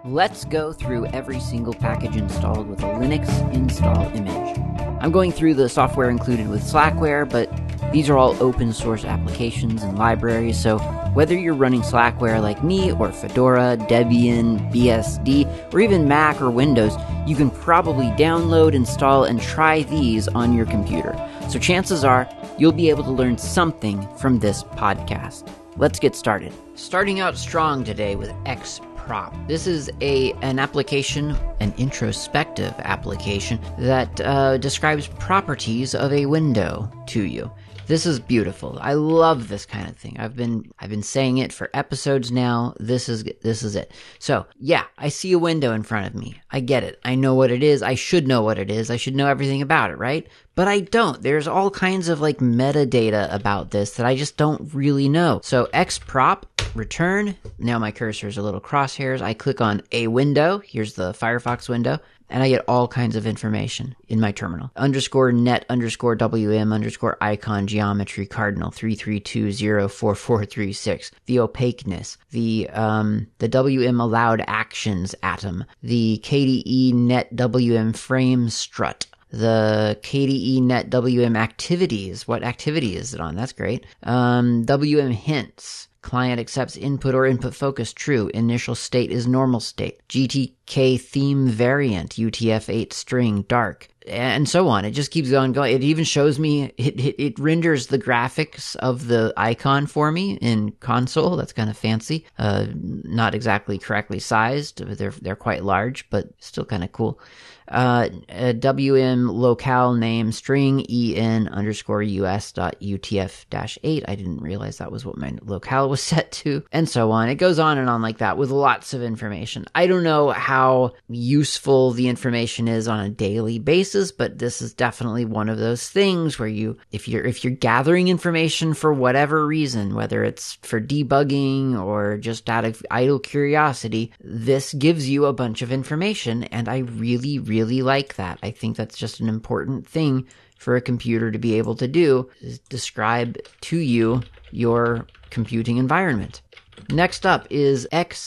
Let's go through every single package installed with a Linux install image. I'm going through the software included with Slackware, but these are all open source applications and libraries, so whether you're running Slackware like me, or Fedora, Debian, BSD, or even Mac or Windows, you can probably download, install, and try these on your computer. So chances are you'll be able to learn something from this podcast. Let's get started. Starting out strong today with Xprop. This is an application, an introspective application that describes properties of a window to you. This is beautiful. I love this kind of thing. I've been saying it for episodes now. This is it. So, yeah, I see a window in front of me. I get it. I know what it is. I should know what it is. I should know everything about it, right? But I don't. There's all kinds of like metadata about this that I just don't really know. So Xprop, return. Now my cursor is a little crosshairs. I click on a window. Here's the Firefox window. And I get all kinds of information in my terminal. _net_wm_icon geometry cardinal 33204436. The opaqueness. The WM allowed actions atom. The KDE net WM frame strut. The KDE net WM activities. What activity is it on? That's great. WM hints. Client accepts input or input focus, true. Initial state is normal state. GTK theme variant, UTF-8 string, dark, and so on. It just keeps on going. It even shows me, it renders the graphics of the icon for me in console. That's kind of fancy. Not exactly correctly sized. They're quite large, but still kind of cool. WM locale name string en_us.utf-8. I didn't realize that was what my locale was set to, and so on. It goes on and on like that with lots of information. I don't know how useful the information is on a daily basis, but this is definitely one of those things where if you're gathering information for whatever reason, whether it's for debugging or just out of idle curiosity, this gives you a bunch of information, and I really like that. I think that's just an important thing for a computer to be able to do, is describe to you your computing environment. Next up is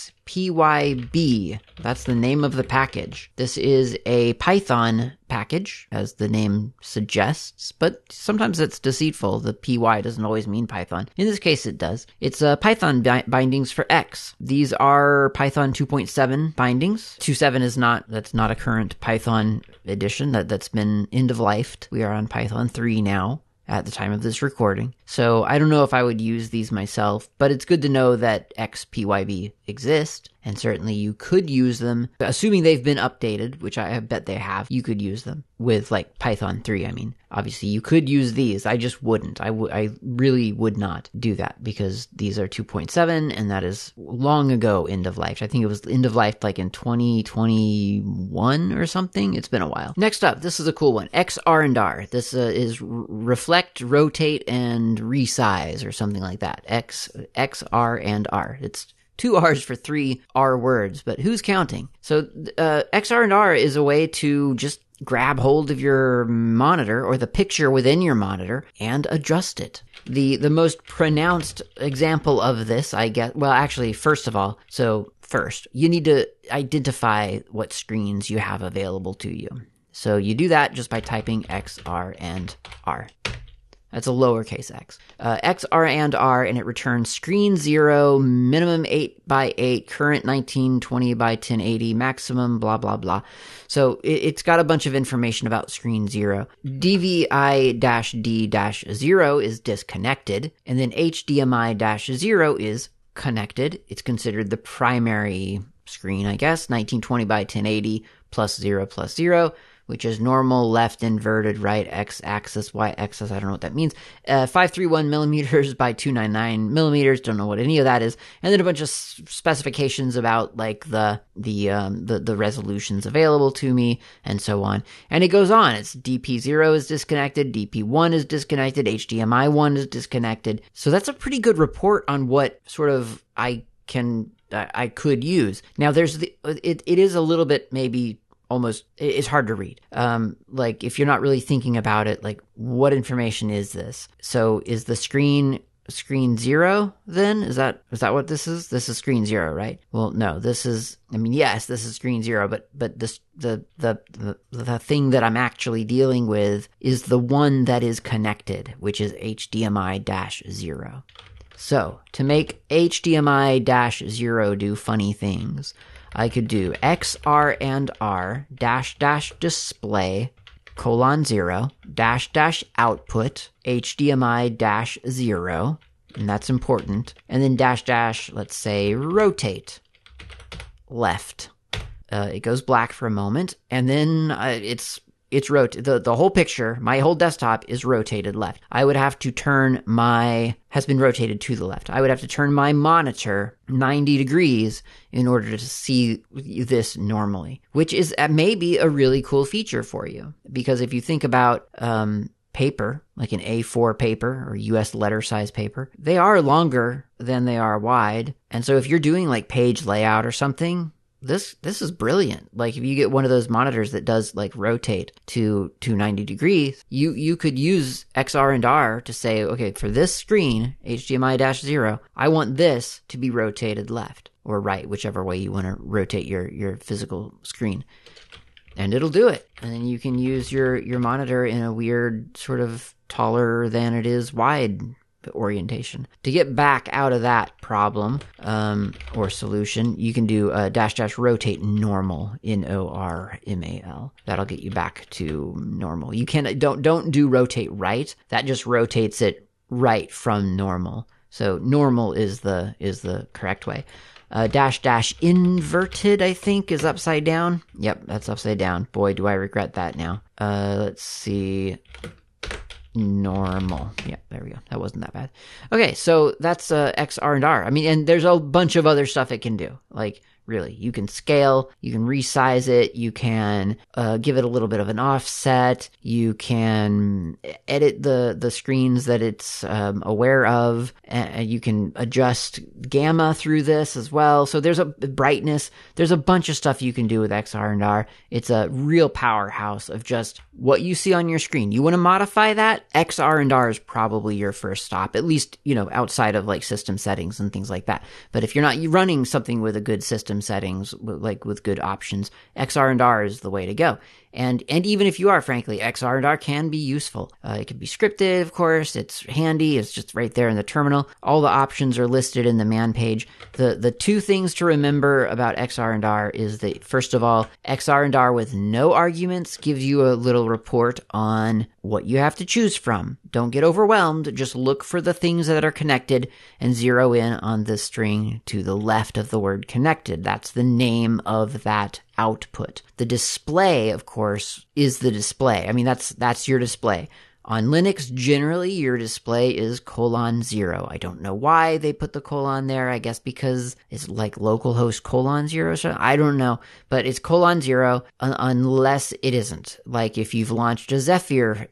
XPYB. That's the name of the package. This is a Python package, as the name suggests, but sometimes it's deceitful. The PY doesn't always mean Python. In this case, it does. It's Python bindings for X. These are Python 2.7 bindings. 2.7 that's not a current Python edition. That's been end-of-lifed. We are on Python 3 now at the time of this recording. So I don't know if I would use these myself, but it's good to know that XPYB exist, and certainly you could use them, assuming they've been updated, which I bet they have. You could use them with like Python 3, I mean. Obviously, you could use these. I just wouldn't. I really would not do that, because these are 2.7, and that is long ago end of life. I think it was end of life like in 2021 or something. It's been a while. Next up, this is a cool one. XR&R. This is reflect, rotate, and resize, or something like that. XR&R. It's 2 R's for 3 R words, but who's counting? So XR&R is a way to just grab hold of your monitor or the picture within your monitor and adjust it. The most pronounced example of this, I guess, well, actually, first, you need to identify what screens you have available to you. So you do that just by typing XR&R. That's a lowercase x. XR&R, and it returns screen 0, minimum 8x8, current 1920 by 1080, maximum blah, blah, blah. So it's got a bunch of information about screen 0. DVI-D-0 is disconnected, and then HDMI-0 is connected. It's considered the primary screen, I guess, 1920 by 1080 plus 0 plus 0. Which is normal, left, inverted, right, x-axis, y-axis, I don't know what that means. 531 millimeters by 299 millimeters, don't know what any of that is. And then a bunch of specifications about like the resolutions available to me, and so on. And it goes on. It's DP0 is disconnected, DP1 is disconnected, HDMI 1 is disconnected. So that's a pretty good report on what sort of I could use. Now it is a little bit maybe almost, it's hard to read. Like if you're not really thinking about it, like what information is this? So is the screen screen 0 then? Is that what this is? This is screen 0, right? Well, no, this is, I mean, yes, this is screen 0, but this, the thing that I'm actually dealing with is the one that is connected, which is HDMI-0. So to make HDMI-0 do funny things, I could do XR and R -- display :0 -- output HDMI - 0, and that's important. And then -- let's say rotate left. It goes black for a moment, and then it's the whole picture, my whole desktop is rotated left. I would have to turn has been rotated to the left. I would have to turn my monitor 90 degrees in order to see this normally, which is maybe a really cool feature for you. Because if you think about paper, like an A4 paper or US letter size paper, they are longer than they are wide. And so if you're doing like page layout or something, this is brilliant. Like if you get one of those monitors that does like rotate to 90 degrees, you could use XR and R to say, okay, for this screen, HDMI - 0, I want this to be rotated left or right, whichever way you want to rotate your physical screen. And it'll do it. And then you can use your monitor in a weird sort of taller than it is wide orientation. To get back out of that problem or solution, you can do -- rotate normal, NORMAL. That'll get you back to normal. You don't do rotate right. That just rotates it right from normal. So normal is the correct way. -- inverted, I think, is upside down. Yep, that's upside down. Boy, do I regret that now. Let's see. Normal. Yeah, there we go. That wasn't that bad. Okay, so that's XR and R. I mean, and there's a bunch of other stuff it can do. Like, really, you can scale, you can resize it, you can give it a little bit of an offset, you can edit the screens that it's aware of, and you can adjust gamma through this as well. So there's a brightness, there's a bunch of stuff you can do with XR and R. It's a real powerhouse of just what you see on your screen. You want to modify that? XR and R is probably your first stop, at least, outside of like system settings and things like that. But if you're not running something with a good system settings, like with good options, XR and R is the way to go. And even if you are, frankly, XR and R can be useful. It can be scripted, of course. It's handy. It's just right there in the terminal. All the options are listed in the man page. The two things to remember about XR and R is that, first of all, XR and R with no arguments gives you a little report on what you have to choose from. Don't get overwhelmed. Just look for the things that are connected and zero in on the string to the left of the word connected. That's the name of that output. The display, of course, is the display. I mean, that's your display. On Linux, generally, your display is :0. I don't know why they put the colon there. I guess because it's like localhost :0. I don't know. But it's :0 unless it isn't. Like if you've launched a Zephyr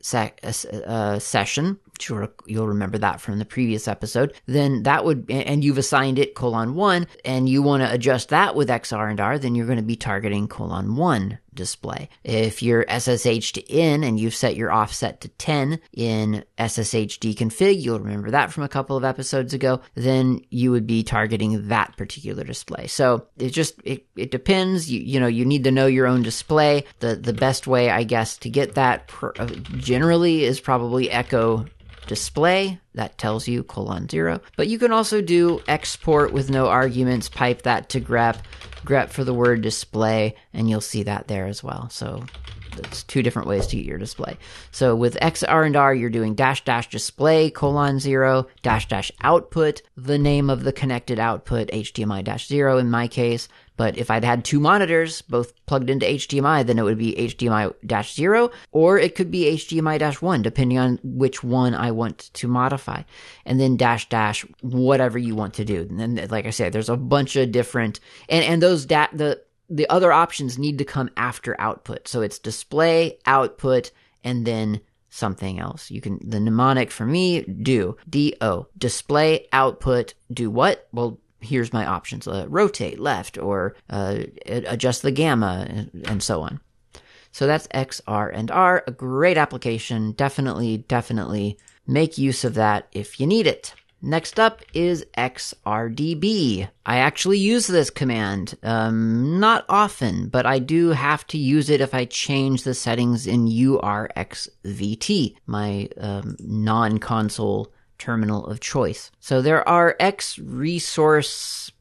session, sure, you'll remember that from the previous episode, then that would, and you've assigned it :1, and you want to adjust that with XR and R, then you're going to be targeting :1 display. If you're SSH'd in and you've set your offset to 10 in SSHD config, you'll remember that from a couple of episodes ago, then you would be targeting that particular display. So it depends. You need to know your own display. The best way, I guess, to get that generally is probably echo display. That tells you :0. But you can also do export with no arguments, pipe that to grep for the word display, and you'll see that there as well. So that's two different ways to get your display. So with XR and R, you're doing -- display :0 -- output, the name of the connected output, HDMI - 0 in my case. But if I'd had two monitors, both plugged into HDMI, then it would be HDMI - 0, or it could be HDMI - 1, depending on which one I want to modify. And then -- whatever you want to do. And then, like I said, there's a bunch of different, and those the other options need to come after output. So it's display, output, and then something else. The mnemonic for me, DO, display, output, do what? Well, here's my options: rotate left, or adjust the gamma, and so on. So that's XR and R, a great application. Definitely make use of that if you need it. Next up is XRDB. I actually use this command, not often, but I do have to use it if I change the settings in URXVT, my non-console terminal of choice. So there are resource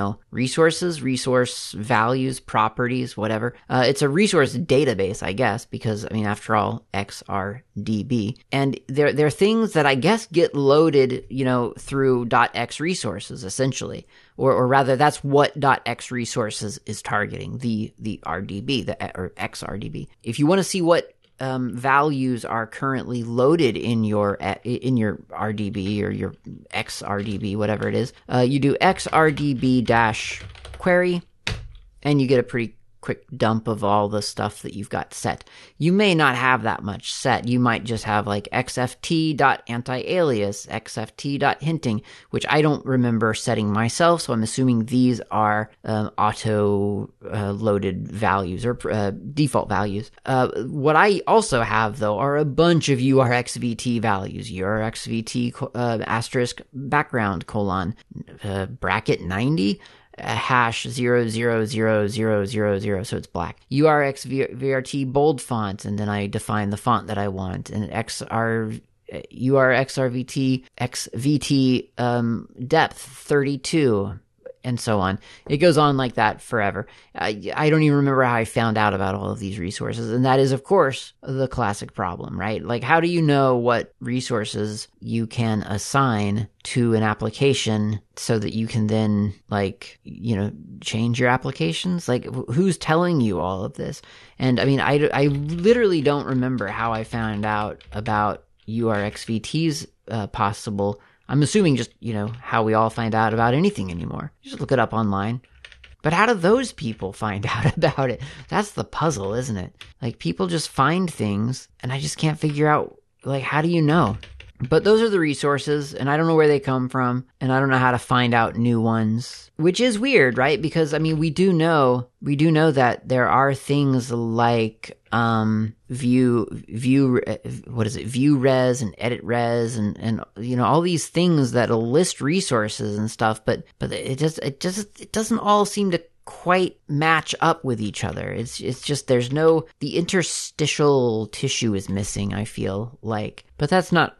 values, properties, whatever. It's a resource database, I guess, because, I mean, after all, XRDB. And they're things that I guess get loaded, through .x resources, essentially. Or rather, that's what .x resources is targeting, the RDB, or XRDB. If you want to see what values are currently loaded in your RDB or your XRDB, whatever it is, you do XRDB-query, and you get a pretty quick dump of all the stuff that you've got set. You may not have that much set. You might just have like xft.antialias, xft.hinting, which I don't remember setting myself, so I'm assuming these are auto-loaded values or default values. What I also have, though, are a bunch of URXVT values. URXVT asterisk background colon bracket 90. Hash 0000000, so it's black. URXVRT bold font, and then I define the font that I want. And URXRVT XVT depth 32, and so on. It goes on like that forever. I don't even remember how I found out about all of these resources, and that is, of course, the classic problem, right? Like, how do you know what resources you can assign to an application so that you can then, change your applications? Like, who's telling you all of this? And, I mean, I literally don't remember how I found out about URXVT's possible. I'm assuming just, how we all find out about anything anymore. You just look it up online. But how do those people find out about it? That's the puzzle, isn't it? Like, people just find things, and I just can't figure out, how do you know? But those are the resources, and I don't know where they come from, and I don't know how to find out new ones, which is weird, right? Because, I mean, we do know that there are things like view res and edit res and all these things that'll list resources and stuff, but it doesn't all seem to quite match up with each other. It's just the interstitial tissue is missing, I feel like. But that's not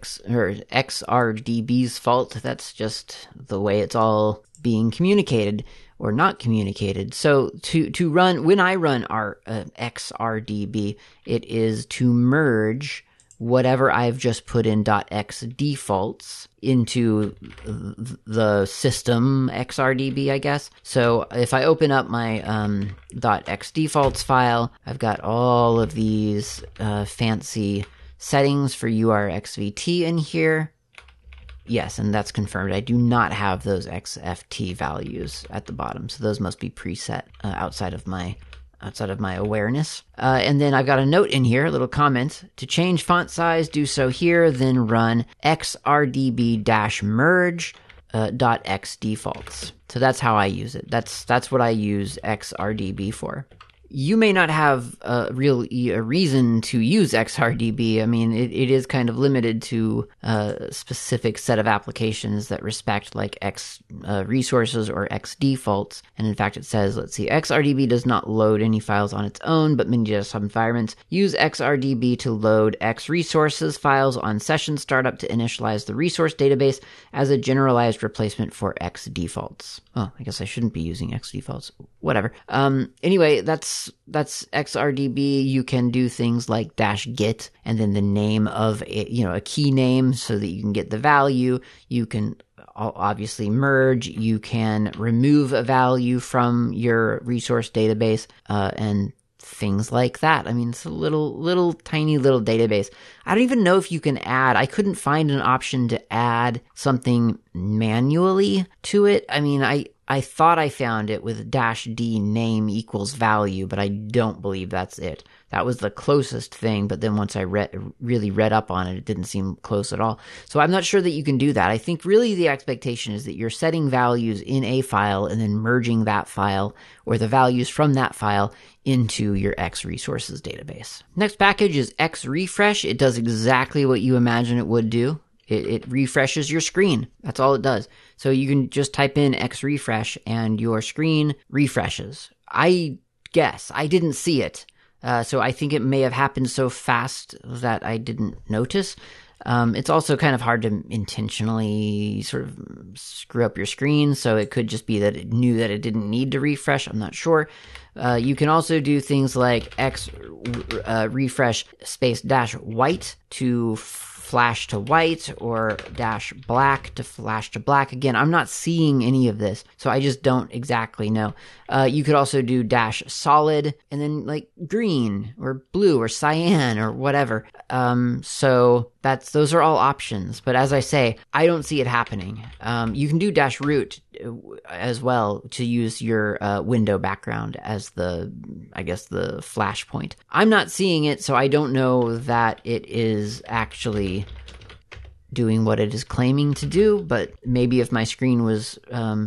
XRDB's fault. That's just the way it's all being communicated or not communicated. So when I run our XRDB, it is to merge whatever I've just put in .x defaults into the system XRDB, I guess. So if I open up my .x defaults file, I've got all of these fancy settings for URXVT in here. Yes, and that's confirmed. I do not have those XFT values at the bottom, so those must be preset outside of my awareness. And then I've got a note in here, a little comment. To change font size, do so here, then run xrdb-merge .x defaults. So that's how I use it. That's what I use XRDB for. You may not have a reason to use XRDB. I mean, it is kind of limited to a specific set of applications that respect like X resources or X defaults. And in fact, it says, let's see, XRDB does not load any files on its own, but many desktop environments use XRDB to load X resources files on session startup to initialize the resource database as a generalized replacement for X defaults. Oh, I guess I shouldn't be using X defaults. Whatever. Anyway, that's XRDB. You can do things like -git and then the name of a key name so that you can get the value. You can obviously merge. You can remove a value from your resource database and things like that. I mean, it's a tiny little database. I don't even know if you can add. I couldn't find an option to add something manually to it. I mean, I thought I found it with -d name equals value, but I don't believe that's it. That was the closest thing, but then once I really read up on it, it didn't seem close at all. So I'm not sure that you can do that. I think really the expectation is that you're setting values in a file and then merging that file or the values from that file into your X resources database. Next package is XRefresh. It does exactly what you imagine it would do. It refreshes your screen. That's all it does. So you can just type in X refresh and your screen refreshes. I guess. I didn't see it. So I think it may have happened so fast that I didn't notice. It's also kind of hard to intentionally sort of screw up your screen, so it could just be that it knew that it didn't need to refresh. I'm not sure. You can also do things like X refresh space dash white to flash to white, or dash black to flash to black. Again, I'm not seeing any of this, so I just don't exactly know. You could also do dash solid and then like green or blue or cyan or whatever. So those are all options. But as I say, I don't see it happening. You can do dash root as well to use your window background as the flash point. I'm not seeing it, so I don't know that it is actually doing what it is claiming to do, but maybe if my screen was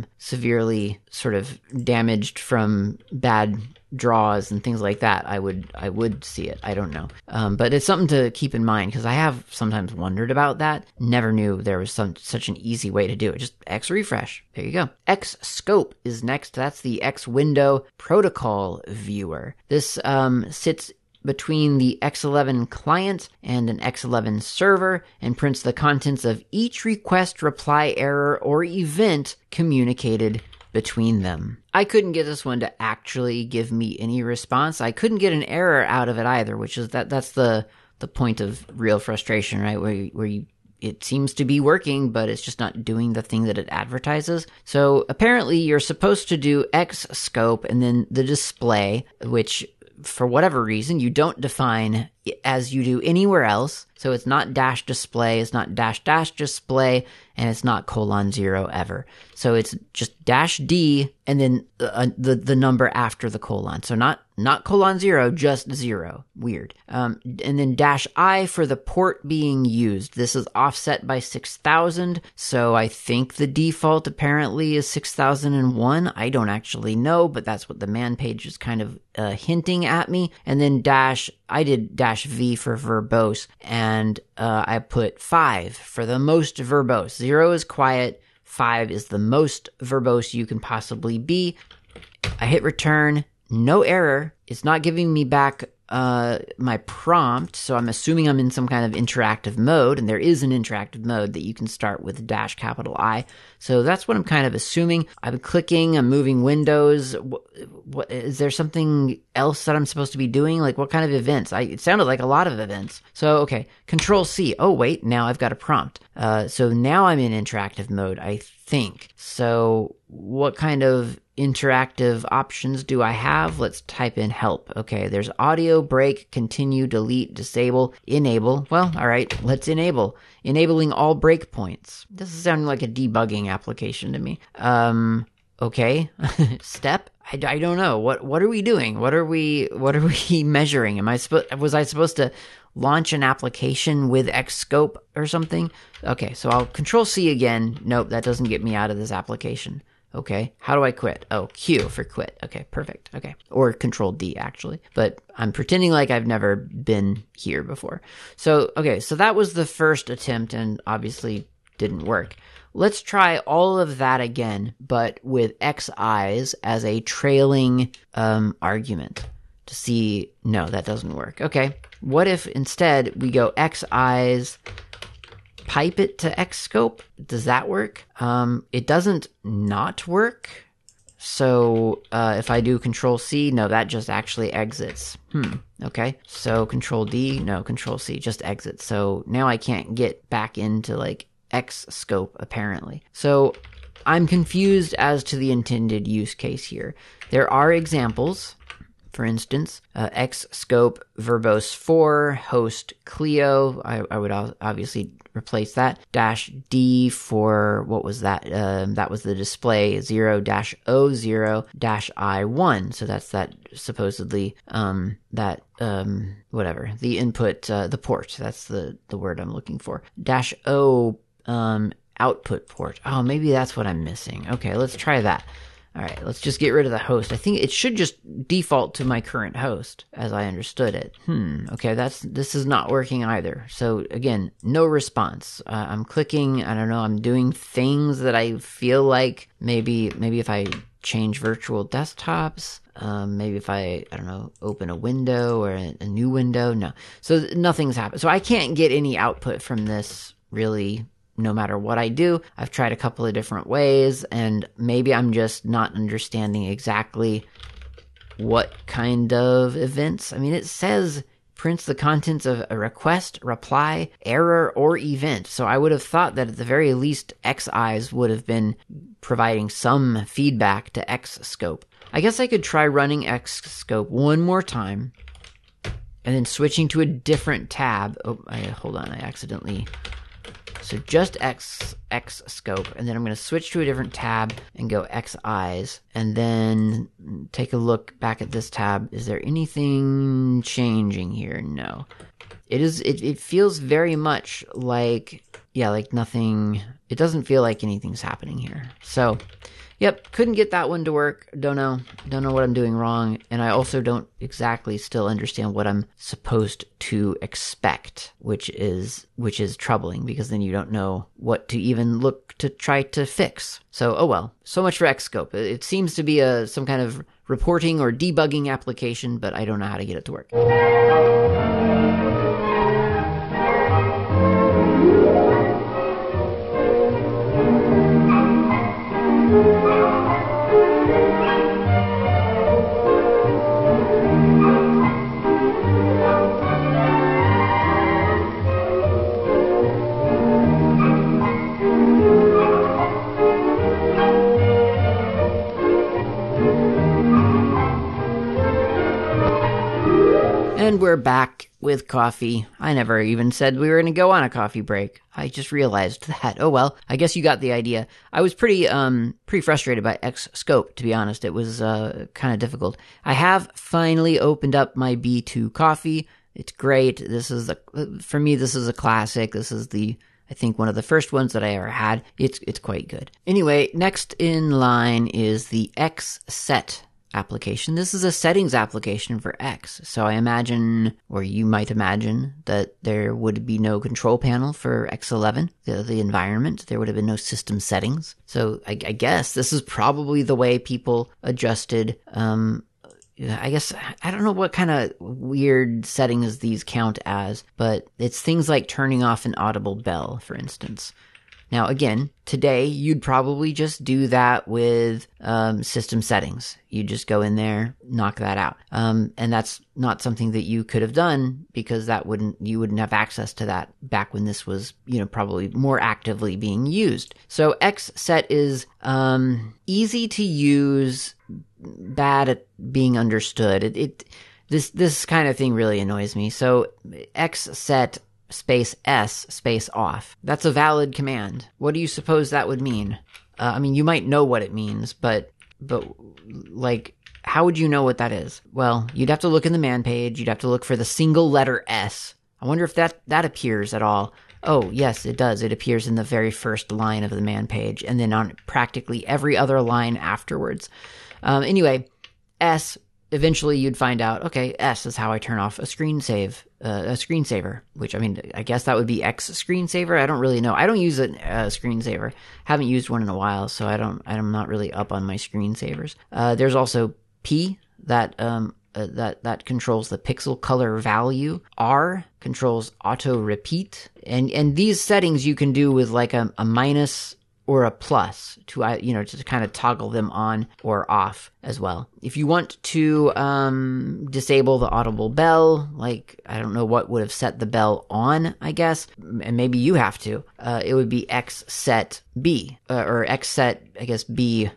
severely sort of damaged from bad draws and things like that, I would see it. I don't know. But it's something to keep in mind, because I have sometimes wondered about that. Never knew there was such an easy way to do it. Just X refresh. There you go. X scope is next. That's the X window protocol viewer. This sits between the X11 client and an X11 server and prints the contents of each request, reply, error, or event communicated between them. I couldn't get this one to actually give me any response. I couldn't get an error out of it either, which is that's the point of real frustration, right? Where it seems to be working, but it's just not doing the thing that it advertises. So apparently you're supposed to do X scope and then the display, which for whatever reason you don't define as you do anywhere else. So it's not dash display, it's not dash dash display, and it's not :0 ever. So it's just dash D and then the number after the colon. So not :0, just 0. Weird. And then dash I for the port being used. This is offset by 6000. So I think the default apparently is 6001. I don't actually know, but that's what the man page is kind of hinting at me. And then I did dash V for verbose, and I put 5 for the most verbose. 0 is quiet, 5 is the most verbose you can possibly be. I hit return, no error. It's not giving me back my prompt, so I'm assuming I'm in some kind of interactive mode, and there is an interactive mode that you can start with dash capital I. So that's what I'm kind of assuming. I'm clicking, I'm moving windows. What is there something else that I'm supposed to be doing? Like what kind of events? It sounded like a lot of events. So okay, Control C. Oh wait, now I've got a prompt. So now I'm in interactive mode, I think. So what kind of interactive options do I have? Let's type in help. Okay, there's audio, break, continue, delete, disable, enable. Well, all right, let's enable. Enabling all breakpoints. This is sounding like a debugging application to me. Okay, step. I don't know. What are we doing? What are we measuring? Was I supposed to launch an application with Xscope or something? Okay, so I'll Control C again. Nope, that doesn't get me out of this application. Okay, how do I quit? Oh, Q for quit. Okay, perfect. Okay, or Control D actually, but I'm pretending like I've never been here before. So, okay, so that was the first attempt and obviously didn't work. Let's try all of that again, but with XIs as a trailing argument to see, no, that doesn't work. Okay, what if instead we go XIs, pipe it to Xscope? Does that work? It doesn't not work. So if I do Control C, no, that just actually exits. Okay. So Control D, no, Control C, just exits. So now I can't get back into like Xscope apparently. So I'm confused as to the intended use case here. There are examples. For instance, Xscope verbose 4 host Clio. I would obviously replace that. Dash D for, what was that? That was the display 0-O0-I1. So that's that supposedly, whatever. The input, the port. That's the word I'm looking for. Dash O, output port. Oh, maybe that's what I'm missing. Okay, let's try that. All right, let's just get rid of the host. I think it should just default to my current host, as I understood it. Okay, this is not working either. So again, no response. I'm clicking, I don't know, I'm doing things that I feel like maybe if I change virtual desktops, maybe if I don't know, open a window or a new window. No. So nothing's happened. So I can't get any output from this really, no matter what I do. I've tried a couple of different ways, and maybe I'm just not understanding exactly what kind of events. I mean, it says prints the contents of a request, reply, error, or event. So I would have thought that at the very least, Xeyes would have been providing some feedback to Xscope. I guess I could try running Xscope one more time and then switching to a different tab. Hold on, I accidentally... So just Xscope, and then I'm going to switch to a different tab and go Xeyes, and then take a look back at this tab. Is there anything changing here? No. It feels very much like, like nothing. It doesn't feel like anything's happening here. So, yep, couldn't get that one to work. Don't know what I'm doing wrong, and I also don't exactly still understand what I'm supposed to expect, which is troubling, because then you don't know what to even look to try to fix. So, oh well. So much for Xscope. It seems to be some kind of reporting or debugging application, but I don't know how to get it to work. And we're back with coffee. I never even said we were going to go on a coffee break. I just realized that. Oh well, I guess you got the idea. I was pretty frustrated by Xscope, to be honest. It was kind of difficult. I have finally opened up my B2 coffee. It's great. For me, this is a classic. This is I think one of the first ones that I ever had. It's quite good. Anyway, next in line is the Xset application. This is a settings application for X. So I imagine, or you might imagine, that there would be no control panel for X11, the environment. There would have been no system settings. So I guess this is probably the way people adjusted. I guess, I don't know what kind of weird settings these count as, but it's things like turning off an audible bell, for instance. Now, again, today, you'd probably just do that with system settings. You just go in there, knock that out. And that's not something that you could have done, because you wouldn't have access to that back when this was, probably more actively being used. So Xset is easy to use, bad at being understood. This kind of thing really annoys me. So Xset space S space off. That's a valid command. What do you suppose that would mean? You might know what it means, but like, how would you know what that is? Well, you'd have to look in the man page. You'd have to look for the single letter S. I wonder if that appears at all. Oh, yes, it does. It appears in the very first line of the man page, and then on practically every other line afterwards. Anyway, S, eventually you'd find out, okay, S is how I turn off a screensaver, which, I guess that would be X screensaver. I don't really know. I don't use a screensaver. Haven't used one in a while, so I'm not really up on my screensavers. There's also P, that controls the pixel color value. R controls auto repeat. And these settings you can do with like a minus or a plus to kind of toggle them on or off as well. If you want to disable the audible bell, like, I don't know what would have set the bell on, I guess, and maybe you have to, it would be Xset B, or Xset, I guess, B.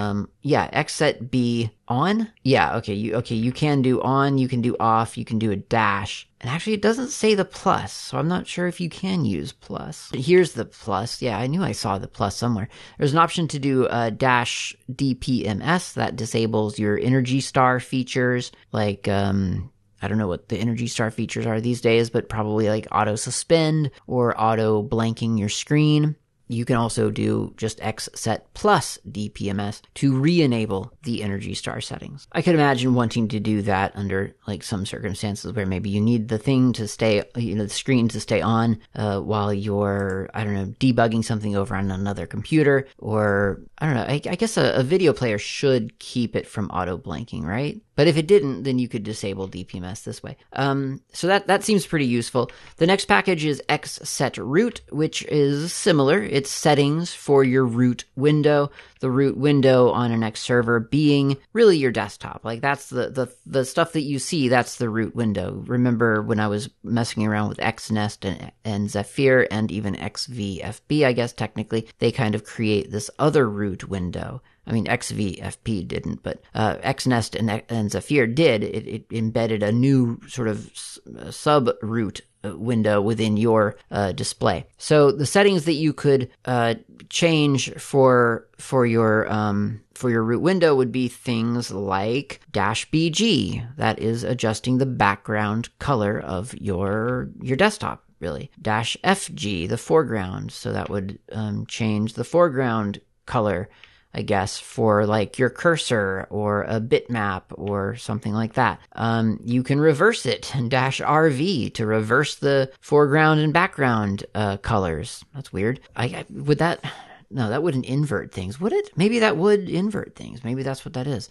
Xset B on. Yeah, okay, you can do on, you can do off, you can do a dash. And actually, it doesn't say the plus, so I'm not sure if you can use plus. Here's the plus. Yeah, I knew I saw the plus somewhere. There's an option to do dash DPMS that disables your Energy Star features, like, I don't know what the Energy Star features are these days, but probably like auto suspend or auto blanking your screen. You can also do just xset plus DPMS to re-enable the Energy Star settings. I could imagine wanting to do that under like some circumstances where maybe you need the thing to stay, the screen to stay on while you're, I don't know, debugging something over on another computer, or I don't know, I guess a video player should keep it from auto blanking, right? But if it didn't, then you could disable DPMS this way. So that seems pretty useful. The next package is xset_root, which is similar. It's settings for your root window. The root window on an X server being really your desktop. Like that's the stuff that you see, that's the root window. Remember when I was messing around with XNest and Zephyr and even XVFB, I guess technically, they kind of create this other root window. I mean, XVFP didn't, but XNest and Zephyr did. It embedded a new sort of sub-root window within your display. So the settings that you could change for your root window would be things like -BG, that is adjusting the background color of your desktop. Really, -FG, the foreground, so that would change the foreground color, I guess, for like your cursor or a bitmap or something like that. You can reverse it, and -RV to reverse the foreground and background colors. That's weird. No, that wouldn't invert things, would it? Maybe that would invert things. Maybe that's what that is.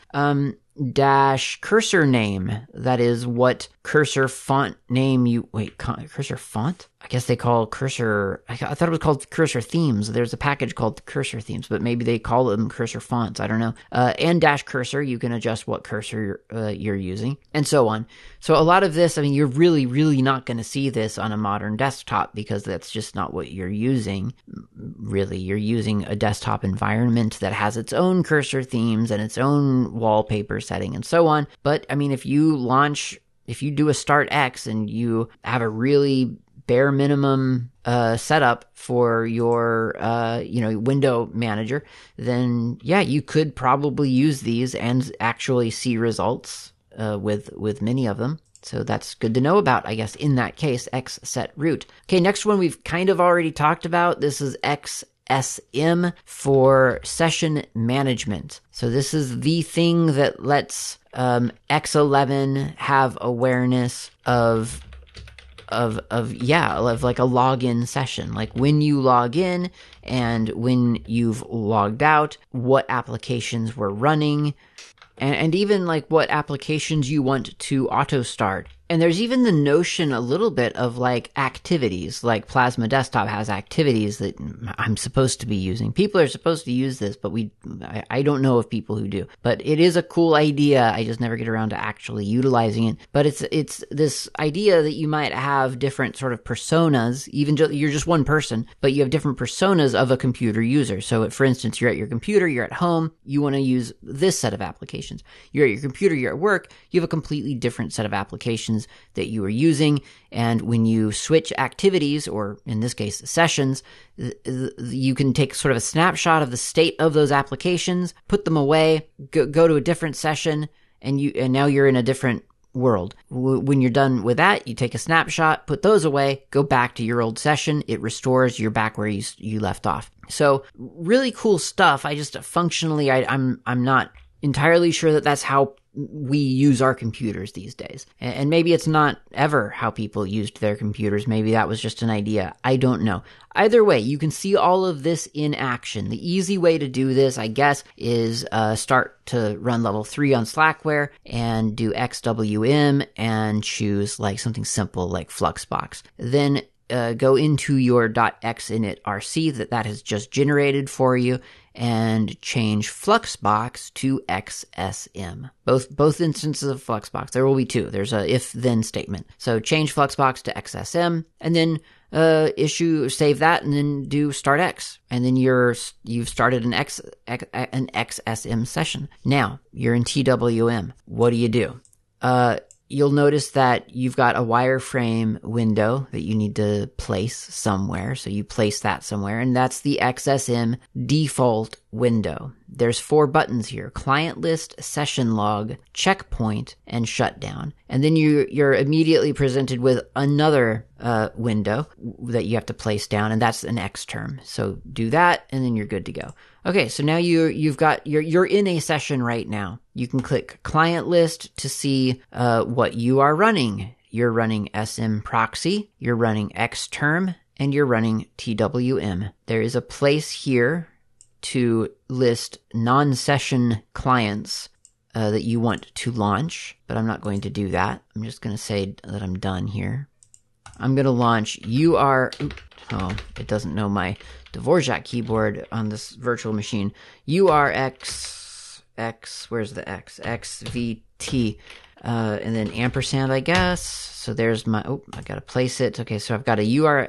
-cursor name. That is what cursor font name you... Wait, cursor font? I guess they call cursor... I thought it was called cursor themes. There's a package called cursor themes, but maybe they call them cursor fonts. I don't know. And -cursor, you can adjust what cursor you're using, and so on. So a lot of this, I mean, you're really, really not going to see this on a modern desktop because that's just not what you're using. Really, you're using a desktop environment that has its own cursor themes and its own wallpaper setting and so on. But I mean, if you do a Start X and you have a really bare minimum setup for your window manager, then yeah, you could probably use these and actually see results with many of them. So that's good to know about, I guess, in that case, xset_root. Okay, next one we've kind of already talked about. This is XSM for session management. So this is the thing that lets X11 have awareness of like a login session, like when you log in and when you've logged out, what applications were running, and even like what applications you want to auto start. And there's even the notion a little bit of like activities, like Plasma Desktop has activities that I'm supposed to be using. People are supposed to use this, but I don't know of people who do. But it is a cool idea. I just never get around to actually utilizing it. But it's this idea that you might have different sort of personas, you're just one person, but you have different personas of a computer user. So for instance, you're at your computer, you're at home, you want to use this set of applications. You're at your computer, you're at work, you have a completely different set of applications that you are using, and when you switch activities, or in this case sessions, you can take sort of a snapshot of the state of those applications, put them away, go to a different session, and now you're in a different world. When you're done with that, you take a snapshot, put those away, go back to your old session, it restores, you're back where you left off. So really cool stuff. I just functionally, I'm not entirely sure that that's how we use our computers these days. And maybe it's not ever how people used their computers. Maybe that was just an idea. I don't know. Either way, you can see all of this in action. The easy way to do this, I guess, is start to run level 3 on Slackware and do XWM and choose like something simple like Fluxbox. Then go into your .xinitrc that has just generated for you and change Fluxbox to XSM. Both instances of Fluxbox. There will be two. There's a if-then statement. So change Fluxbox to XSM, and then save that, and then do Start X, and then you've started an XSM session. Now you're in TWM. What do? You'll notice that you've got a wireframe window that you need to place somewhere. So you place that somewhere, and that's the XSM default window. There's 4 buttons here: client list, session log, checkpoint, and shutdown. And then you're immediately presented with another window that you have to place down, and that's an X term. So do that, and then you're good to go. Okay, so now you're in a session right now. You can click client list to see what you are running. You're running SM proxy, you're running Xterm, and you're running TWM. There is a place here to list non-session clients that you want to launch, but I'm not going to do that. I'm just going to say that I'm done here. I'm going to launch it doesn't know my Dvorak keyboard on this virtual machine. where's the X? XVT. And then ampersand, I guess. So there's my, I gotta place it. Okay, so I've got a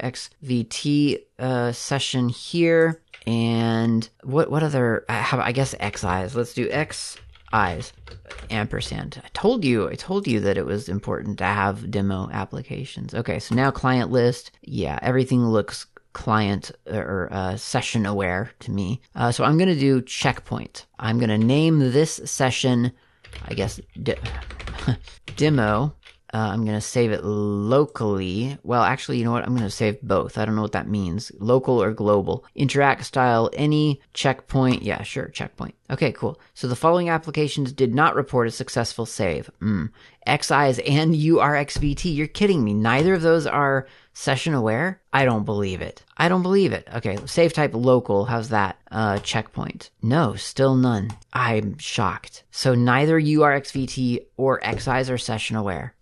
URXVT session here. And what other, I guess XIs. Let's do XIs, ampersand. I told you that it was important to have demo applications. Okay, so now client list. Yeah, everything looks client or session aware to me. So I'm gonna do checkpoint. I'm gonna name this session, I guess, demo. I'm going to save it locally. Well, actually, you know what? I'm going to save both. I don't know what that means. Local or global. Interact style, any, checkpoint. Yeah, sure, checkpoint. Okay, cool. So the following applications did not report a successful save. XIs and URXVT. You're kidding me. Neither of those are session aware? I don't believe it. Okay, save type local. How's that? Checkpoint. No, still none. I'm shocked. So neither URXVT or XIs are session aware.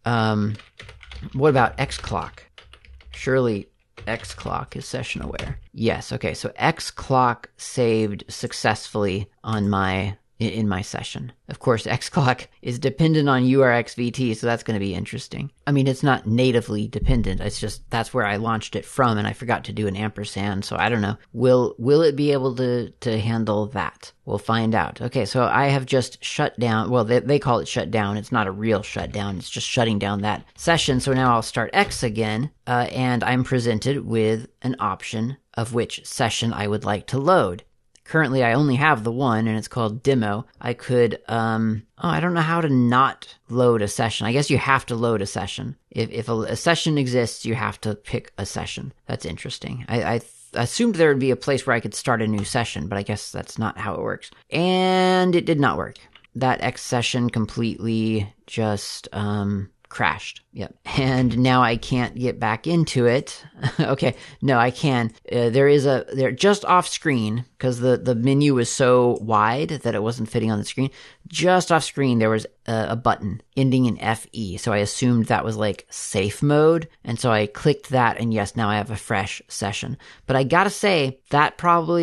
What about XClock? Surely XClock is session aware. Yes, okay, so XClock saved successfully in my session. Of course, XClock is dependent on URXVT, so that's going to be interesting. I mean, it's not natively dependent. It's just that's where I launched it from, and I forgot to do an ampersand, so I don't know. Will it be able to handle that? We'll find out. Okay, so I have just shut down. Well, they call it shut down. It's not a real shutdown. It's just shutting down that session. So now I'll start X again, and I'm presented with an option of which session I would like to load. Currently, I only have the one, and it's called demo. I could, I don't know how to not load a session. I guess you have to load a session. If a session exists, you have to pick a session. That's interesting. I assumed there would be a place where I could start a new session, but I guess that's not how it works. And it did not work. That X session completely just, crashed. Yep. And now I can't get back into it. Okay. No, I can. They're just off screen because the menu was so wide that it wasn't fitting on the screen. Just off screen, there was a button ending in FE. So I assumed that was like safe mode. And so I clicked that, and yes, now I have a fresh session. But I gotta say, that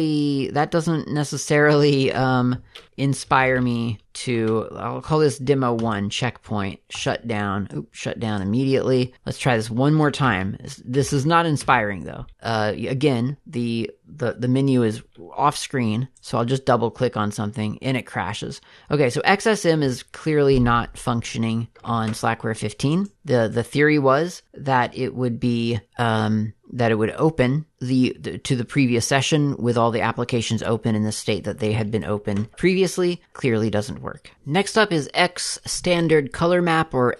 doesn't necessarily inspire me to, I'll call this demo 1, checkpoint, shut down immediately. Let's try this one more time. This is not inspiring though. Again, the menu is off screen, so I'll just double click on something and it crashes. Okay, so XSM is clearly not functioning on Slackware 15. The theory was that it would be that it would open to the previous session with all the applications open in the state that they had been open previously. Clearly doesn't work. Next up is X standard color map, or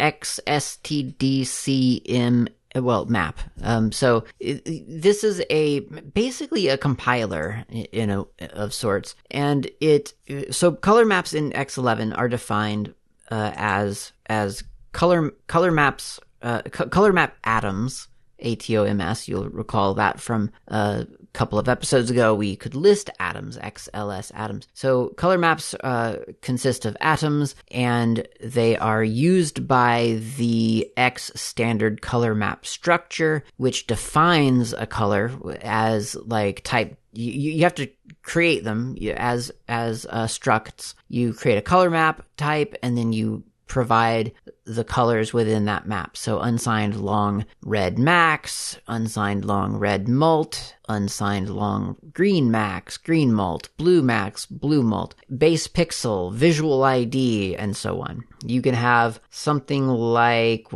XSTDCM map. So this is basically a compiler of sorts, and so color maps in X11 are defined as color maps, color map atoms. ATOMS, you'll recall that from a couple of episodes ago. We could list atoms, XLS atoms. So color maps consist of atoms, and they are used by the X standard color map structure, which defines a color as like type. You have to create them as structs. You create a color map type, and then you provide the colors within that map. So unsigned long red max, unsigned long red mult, unsigned long green max, green mult, blue max, blue mult, base pixel, visual ID, and so on. You can have something like,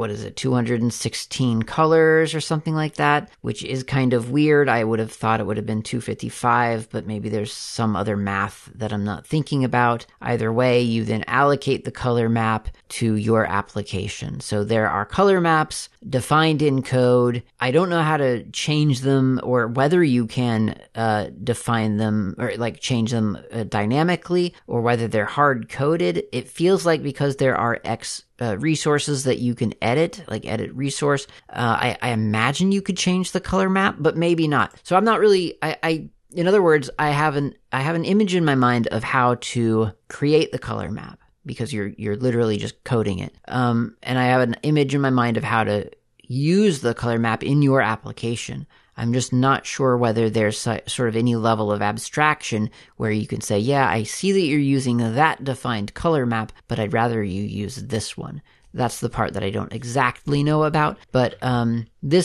216 colors or something like that, which is kind of weird. I would have thought it would have been 255, but maybe there's some other math that I'm not thinking about. Either way, you then allocate the color map to your application. So there are color maps defined in code. I don't know how to change them or whether you can define them or like change them dynamically or whether they're hard coded. It feels like because there are X resources that you can edit, like edit resource, I imagine you could change the color map, but maybe not. So I'm not really, in other words, I have an image in my mind of how to create the color map because you're literally just coding it. And I have an image in my mind of how to use the color map in your application. I'm just not sure whether there's sort of any level of abstraction where you can say, yeah, I see that you're using that defined color map, but I'd rather you use this one. That's the part that I don't exactly know about. But this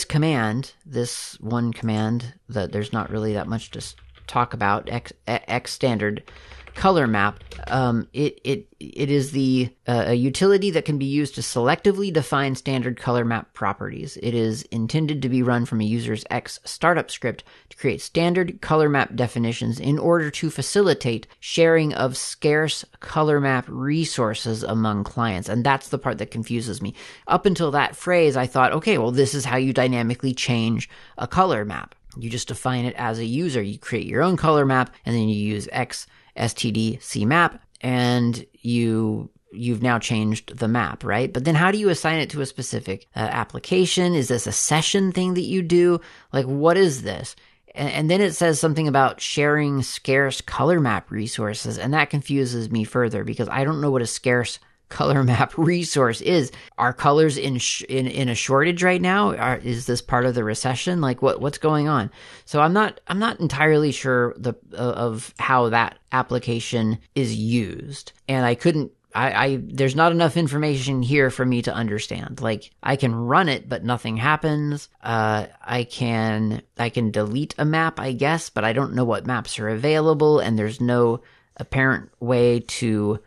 one command that there's not really that much to talk about, X standard color map, it is a utility that can be used to selectively define standard color map properties. It is intended to be run from a user's X startup script to create standard color map definitions in order to facilitate sharing of scarce color map resources among clients. And that's the part that confuses me. Up until that phrase, I thought, okay, well, this is how you dynamically change a color map. You just define it as a user. You create your own color map, and then you use X std cmap, and you've now changed the map, right? But then how do you assign it to a specific application? Is this a session thing that you do? Like, what is this? And then it says something about sharing scarce color map resources, and that confuses me further because I don't know what a scarce color map resource is. Are colors in a shortage right now? Is this part of the recession? Like what's going on? So I'm not entirely sure of how that application is used, and there's not enough information here for me to understand. Like, I can run it, but nothing happens. I can delete a map, I guess, but I don't know what maps are available, and there's no apparent way to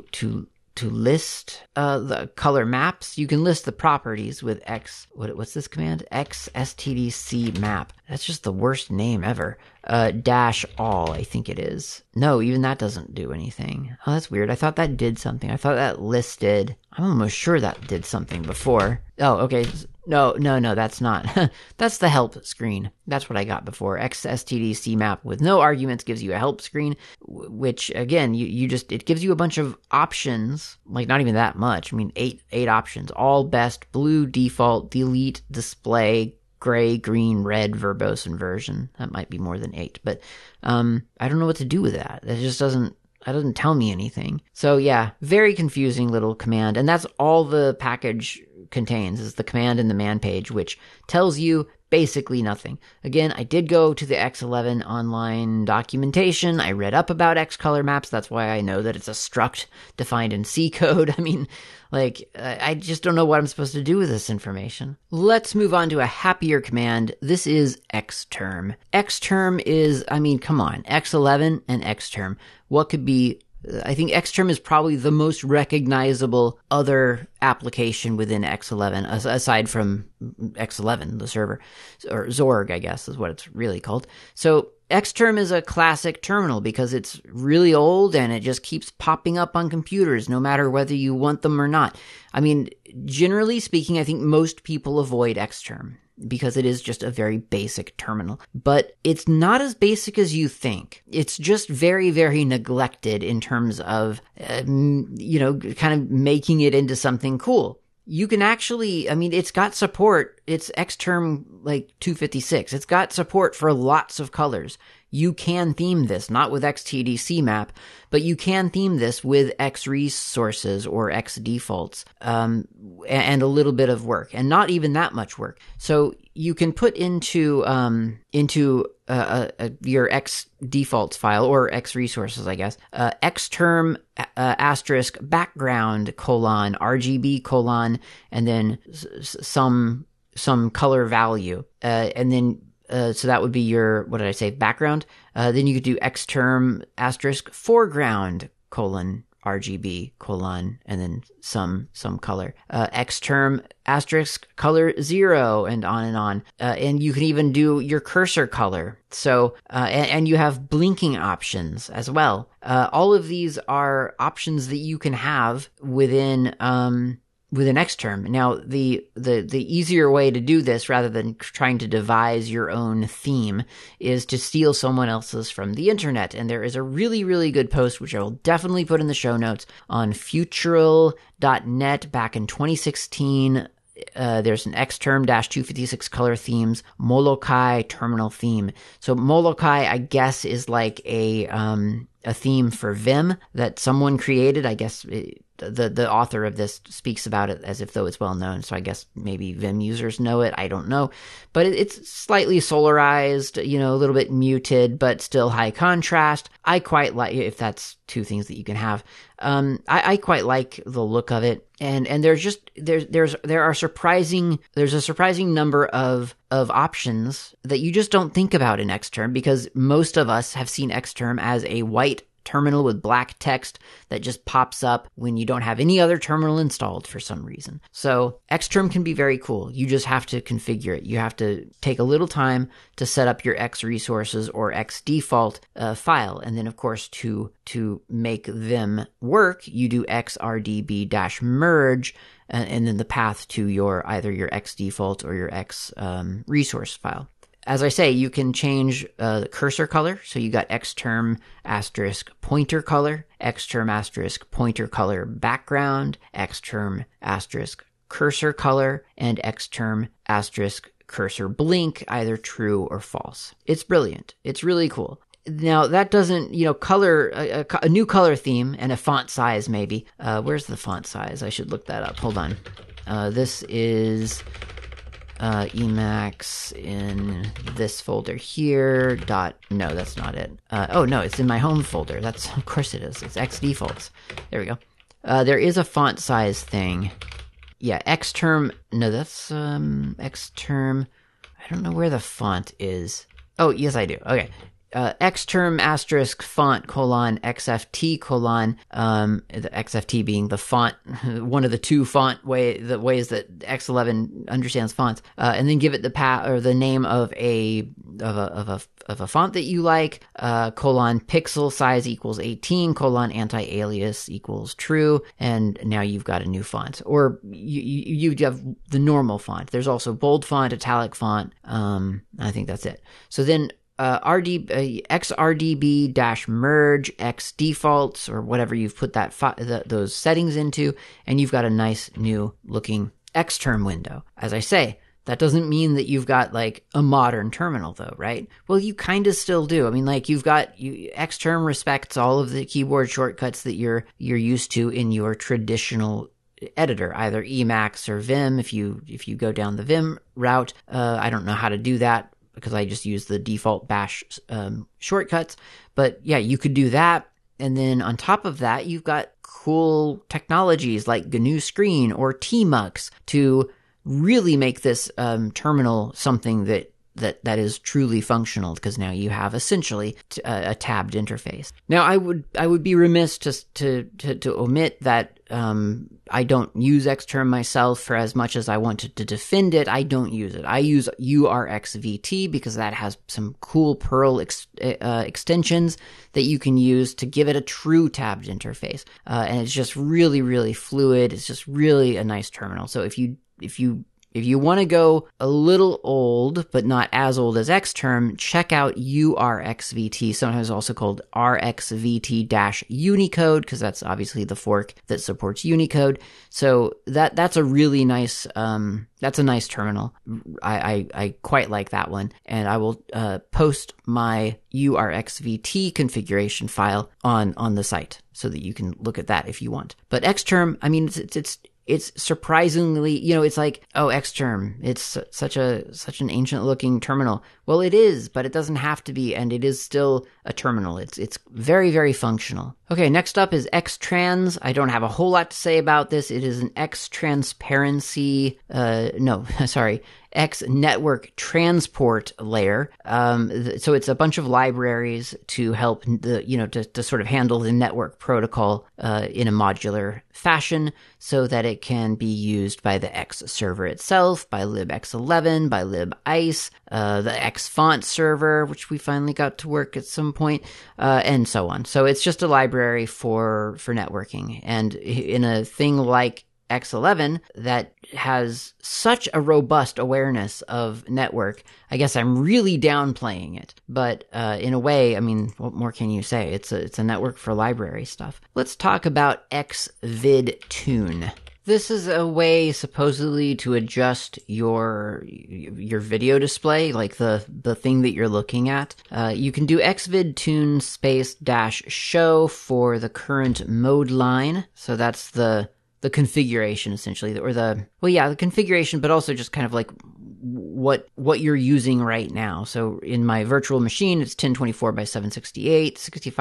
list the color maps. You can list the properties with X. What's this command? X stdc map. That's just the worst name ever. -all, I think it is. No, even that doesn't do anything. Oh, that's weird. I thought that did something. I thought that listed. I'm almost sure that did something before. Oh, okay. No, that's not. That's the help screen. That's what I got before. XSTDC map with no arguments gives you a help screen, which again, it gives you a bunch of options, like not even that much. I mean, eight options, all best, blue, default, delete, display, gray, green, red, verbose, and version. That might be more than 8, but I don't know what to do with that. That just doesn't tell me anything. So yeah, very confusing little command, and that's all the package contains is the command in the man page, which tells you basically nothing. Again, I did go to the X11 online documentation. I read up about X color maps. That's why I know that it's a struct defined in C code. I mean, I just don't know what I'm supposed to do with this information. Let's move on to a happier command. This is xterm. Xterm is, come on, X11 and xterm. What could be? I think xterm is probably the most recognizable other application within X11, aside from X11, the server, or Zorg, I guess is what it's really called. So xterm is a classic terminal because it's really old and it just keeps popping up on computers no matter whether you want them or not. Generally speaking, I think most people avoid xterm because it is just a very basic terminal. But it's not as basic as you think. It's just very, very neglected in terms of, kind of making it into something cool. You can actually, it's got support. It's xterm 256. It's got support for lots of colors. you can theme this, not with XTDCmap, but you can theme this with X resources or X defaults, and a little bit of work, and not even that much work. So you can put into your X defaults file, or X resources, I guess, xterm asterisk background colon RGB colon, and then some color value, and then so that would be your, what did I say, background. Then you could do xterm asterisk foreground colon RGB colon, and then some color, xterm asterisk color 0, and on. And you can even do your cursor color. So, and you have blinking options as well. All of these are options that you can have within Xterm. Now, the easier way to do this, rather than trying to devise your own theme, is to steal someone else's from the internet. And there is a really, really good post, which I will definitely put in the show notes, on Futural.net back in 2016. There's an Xterm-256 color themes Molokai terminal theme. So Molokai, I guess, is like a theme for Vim that someone created. I guess the author of this speaks about it as if though it's well known. So I guess maybe Vim users know it. I don't know. But it's slightly solarized, a little bit muted, but still high contrast. I quite like, if that's two things that you can have. I quite like the look of it. And there's a surprising number of options that you just don't think about in Xterm, because most of us have seen Xterm as a white terminal with black text that just pops up when you don't have any other terminal installed for some reason. So Xterm can be very cool. You just have to configure it. You have to take a little time to set up your X resources or X default file. And then, of course, to make them work, you do xrdb-merge and then the path to either your X default or your X resource file. As I say, you can change the cursor color. So you got xterm asterisk pointer color, xterm asterisk pointer color background, xterm asterisk cursor color, and xterm asterisk cursor blink, either true or false. It's brilliant. It's really cool. Now, that doesn't, color, a new color theme and a font size maybe. Where's the font size? I should look that up. Hold on. This is Emacs in this folder here. No, that's not it. Oh no, it's in my home folder. Of course it is. It's X defaults. There we go. There is a font size thing. Yeah, Xterm. No, that's Xterm. I don't know where the font is. Oh, yes, I do. Okay. Xterm asterisk font colon XFT colon, the XFT being the font, one of the two the ways that X11 understands fonts, and then give it the name of a font that you like, colon pixel size equals 18, colon anti-alias equals true, and now you've got a new font. Or you have the normal font. There's also bold font, italic font. I think that's it. So then xrdb-merge x defaults, or whatever you've put those settings into, and you've got a nice new looking Xterm window. As I say, that doesn't mean that you've got like a modern terminal though, right? Well, you kind of still do. I mean, like Xterm respects all of the keyboard shortcuts that you're used to in your traditional editor, either Emacs or Vim. If you go down the Vim route, I don't know how to do that, because I just use the default bash shortcuts. But yeah, you could do that. And then on top of that, you've got cool technologies like GNU Screen or Tmux to really make this terminal something that is truly functional, because now you have essentially a tabbed interface. Now, I would be remiss to omit that I don't use Xterm myself for as much as I wanted to defend it. I don't use it. I use URXVT because that has some cool Perl extensions that you can use to give it a true tabbed interface. And it's just really, really fluid. It's just really a nice terminal. So if you If you want to go a little old, but not as old as Xterm, check out URXVT, sometimes also called RxVT-Unicode, because that's obviously the fork that supports Unicode. So that's a really nice, that's a nice terminal. I quite like that one. And I will post my URXVT configuration file on the site so that you can look at that if you want. But Xterm, I mean, it's surprisingly, it's like, oh, Xterm, it's such an ancient looking terminal. Well, it is, but it doesn't have to be, and it is still a terminal. It's very, very functional. Okay, next up is Xtrans. I don't have a whole lot to say about this. It is an X network transport layer. So it's a bunch of libraries to help to sort of handle the network protocol in a modular fashion so that it can be used by the X server itself, by libx11, by libice, the Xfont server, which we finally got to work at some point, and so on. So it's just a library for networking. And in a thing like X11 that has such a robust awareness of network, I guess I'm really downplaying it. But in a way, I mean, what more can you say? It's a network for library stuff. Let's talk about XVidTune. This is a way supposedly to adjust your video display, like the thing that you're looking at. You can do XVidTune --show for the current mode line. So that's the configuration essentially, or the configuration, but also just kind of like what you're using right now. So in my virtual machine, it's 1024 by 768,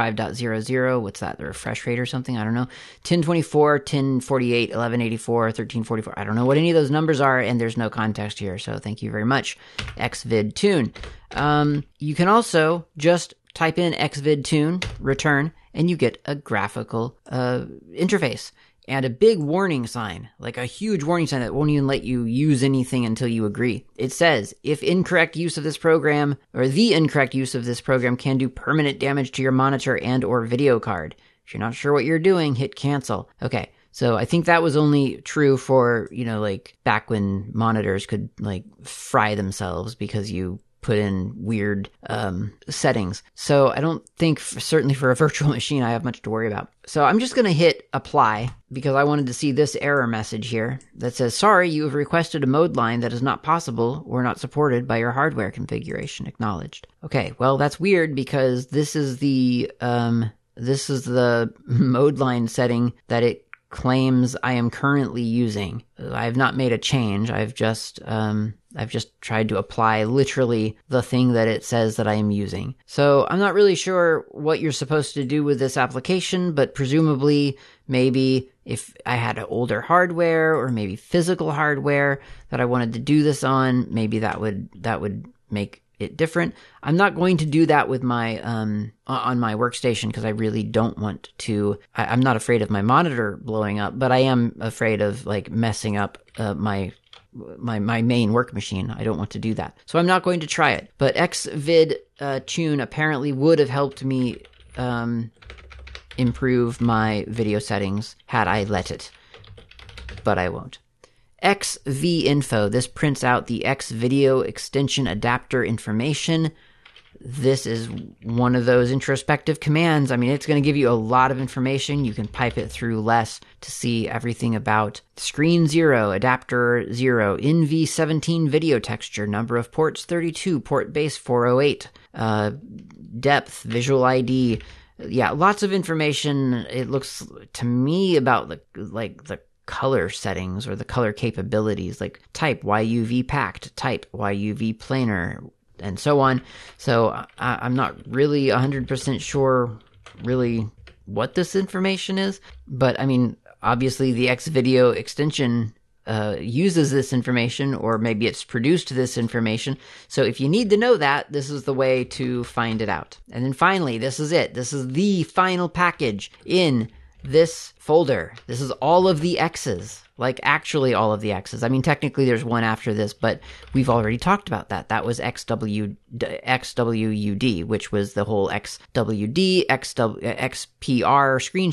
65.00. What's that? The refresh rate or something? I don't know. 1024, 1048, 1184, 1344. I don't know what any of those numbers are, and there's no context here. So thank you very much, XVidTune. You can also just type in XVidTune, return, and you get a graphical interface. And a big warning sign, like a huge warning sign that won't even let you use anything until you agree. It says, if incorrect use of this program, or the incorrect use of this program can do permanent damage to your monitor and or video card. If you're not sure what you're doing, hit cancel. Okay, so I think that was only true for, like back when monitors could like fry themselves because you put in weird settings. So I don't think, certainly for a virtual machine, I have much to worry about. So I'm just going to hit apply because I wanted to see this error message here that says, sorry, you have requested a mode line that is not possible or not supported by your hardware configuration. Acknowledged. Okay, well, that's weird because this is the mode line setting that it claims I am currently using. I have not made a change. I've just tried to apply literally the thing that it says that I am using. So I'm not really sure what you're supposed to do with this application, but presumably maybe if I had older hardware or maybe physical hardware that I wanted to do this on, maybe that would make it different. I'm not going to do that with my on my workstation because I really don't want to. I'm not afraid of my monitor blowing up, but I am afraid of like messing up my main work machine. I don't want to do that, so I'm not going to try it. But XVidTune apparently would have helped me improve my video settings had I let it, but I won't. XVInfo. This prints out the Xvideo extension adapter information. This is one of those introspective commands. I mean, it's going to give you a lot of information. You can pipe it through less to see everything about screen 0, adapter 0, NV17 video texture, number of ports 32, port base 408, depth, visual ID. Yeah, lots of information. It looks to me about the color settings or the color capabilities, like type YUV packed, type YUV planar, and so on. So I'm not really 100% sure really what this information is, but I mean, obviously the Xvideo extension uses this information, or maybe it's produced this information. So if you need to know that, this is the way to find it out. And then finally, this is it. This is the final package in this folder. This is all of the X's, like actually all of the X's. I mean, technically there's one after this, but we've already talked about that. That was XWUD, which was the whole XWD, XPR screenshot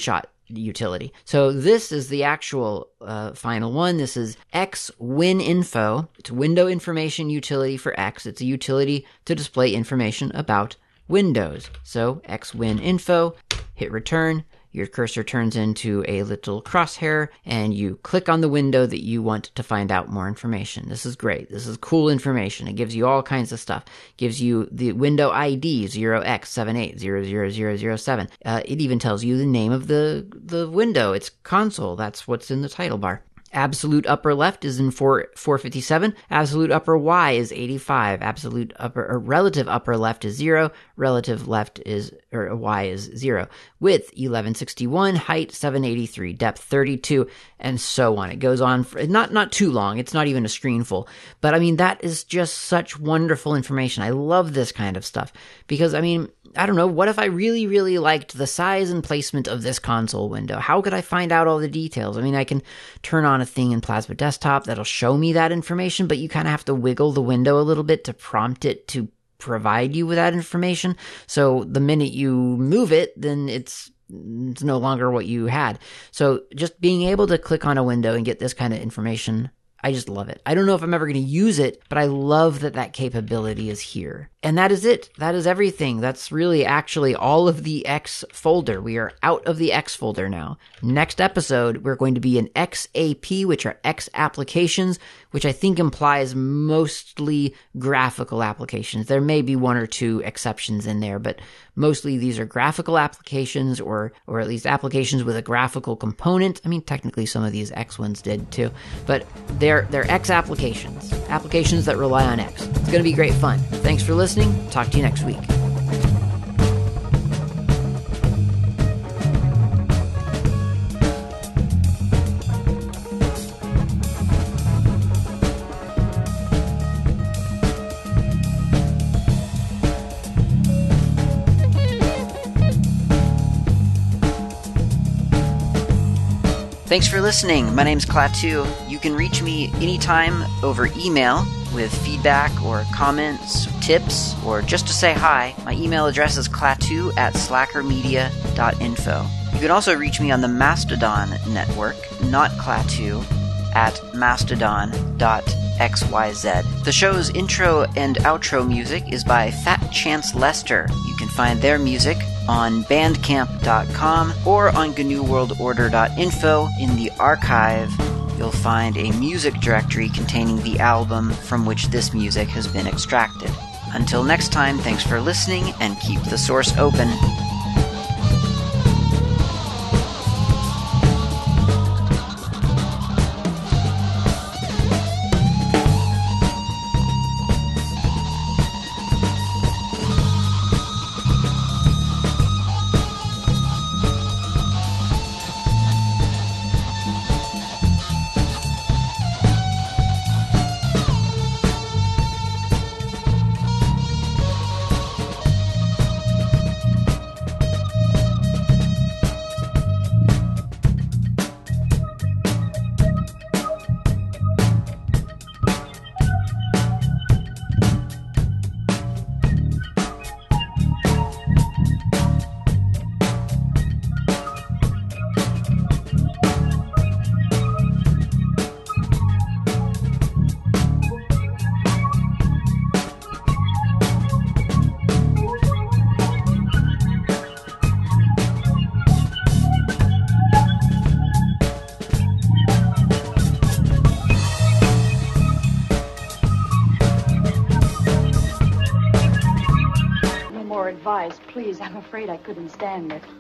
utility. So this is the actual final one. This is XWinInfo. It's window information utility for X. It's a utility to display information about Windows. So XWinInfo, hit return. Your cursor turns into a little crosshair, and you click on the window that you want to find out more information. This is great. This is cool information. It gives you all kinds of stuff. It gives you the window ID 0x78000007. It even tells you the name of the window. It's console. That's what's in the title bar. Absolute upper left is in 457. Absolute upper Y is 85. Absolute upper or relative upper left is 0. Relative left is or Y is 0. Width 1161. Height 783. Depth 32, and so on. It goes on for not too long. It's not even a screen full. But I mean, that is just such wonderful information. I love this kind of stuff because I mean, I don't know, what if I really, really liked the size and placement of this console window? How could I find out all the details? I mean, I can turn on a thing in Plasma Desktop that'll show me that information, but you kind of have to wiggle the window a little bit to prompt it to provide you with that information. So the minute you move it, then it's no longer what you had. So just being able to click on a window and get this kind of information, I just love it. I don't know if I'm ever going to use it, but I love that capability is here. And that is it. That is everything. That's really actually all of the X folder. We are out of the X folder now. Next episode, we're going to be in XAP, which are X applications, which I think implies mostly graphical applications. There may be one or two exceptions in there, but mostly these are graphical applications or at least applications with a graphical component. I mean, technically some of these X ones did too, but they're X applications that rely on X. It's going to be great fun. Thanks for listening. Talk to you next week. Thanks for listening. My name's Klaatu. You can reach me anytime over email with feedback or comments, tips, or just to say hi. My email address is klaatu@slackermedia.info. You can also reach me on the Mastodon network, not Klaatu, at mastodon.xyz. The show's intro and outro music is by Fat Chance Lester. You can find their music on bandcamp.com or on GNUWorldOrder.info. In the archive, you'll find a music directory containing the album from which this music has been extracted. Until next time, thanks for listening and keep the source open. Please, I'm afraid I couldn't stand it.